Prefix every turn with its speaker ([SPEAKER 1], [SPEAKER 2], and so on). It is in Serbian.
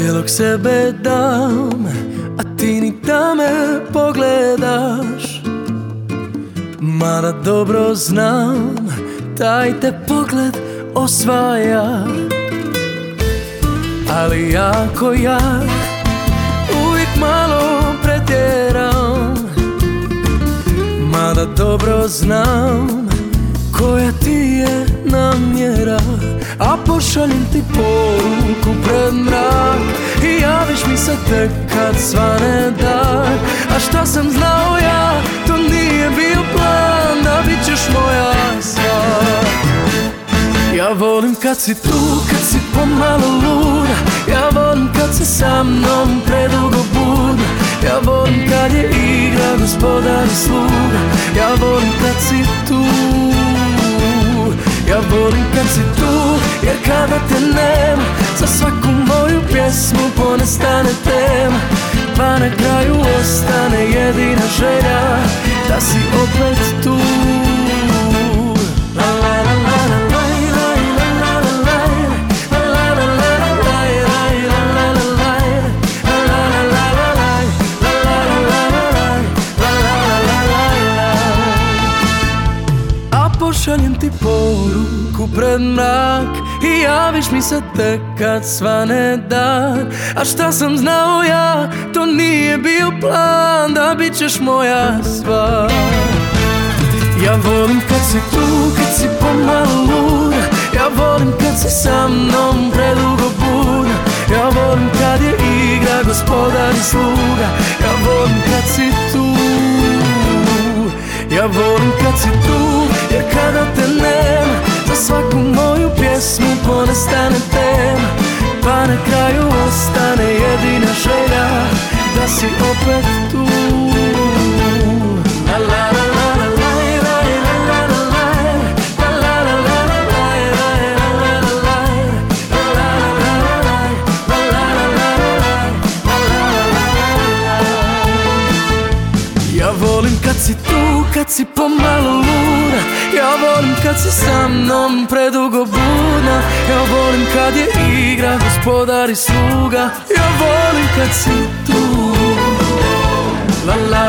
[SPEAKER 1] Cijelog sebe dam, a ti ni da me pogledaš. Mada dobro znam, taj te pogled osvaja. Ali jako jak, uvijek malo pretjeram. Mada dobro znam koja ti je namjera. A pošaljem ti poruku pred mrak i javiš mi se tek kad svane dan. A šta sam znao ja, to nije bio plan, da bit ćeš moja sva. Ja volim kad si tu, kad si pomalo luda. Ja volim kad si sa mnom predugo budna. Ja volim kad je igra gospodar i sluga. Ja volim kad si tu. Ja volim kad si tu, jer kada te nema, za svaku moju pjesmu ponestane tema. Pa na kraju ostane jedina želja, da si opet tu. Pošaljem ti poruku pred mrak i javiš mi se tek kad svane dan. A šta sam znao ja, to nije bio plan, da bit ćeš moja sva. Ja volim kad si tu, kad si pomalo luda. Ja volim kad si sa mnom predugo budna. Ja volim kad je igra gospodar i sluga. Ja volim kad si tu. Ja volim kad si tu, jer kada te nema, za svaku moju pjesmu ponestane tema. Pa na kraju ostane jedina želja, da si opet tu. La la la la la la la la la ja volim kad si tu, kad si pomalo luda. Ja volim kad si sa mnom predugo budna. Ja volim kad je igra gospodar i sluga. Ja volim kad si tu. La la